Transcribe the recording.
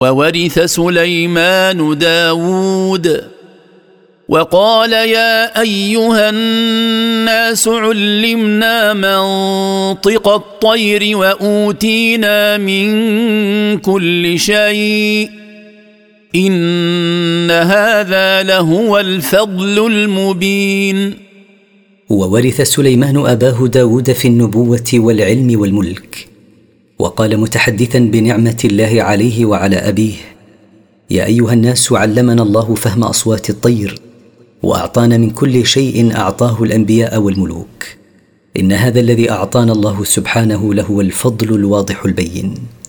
وورث سليمان داود وقال يا أيها الناس علمنا منطق الطير وأوتينا من كل شيء إن هذا لهو الفضل المبين. وورث سليمان أباه داود في النبوة والعلم والملك، وقال متحدثا بنعمة الله عليه وعلى أبيه: يا أيها الناس علمنا الله فهم أصوات الطير، وأعطانا من كل شيء أعطاه الأنبياء والملوك، إن هذا الذي أعطانا الله سبحانه لهو الفضل الواضح البين.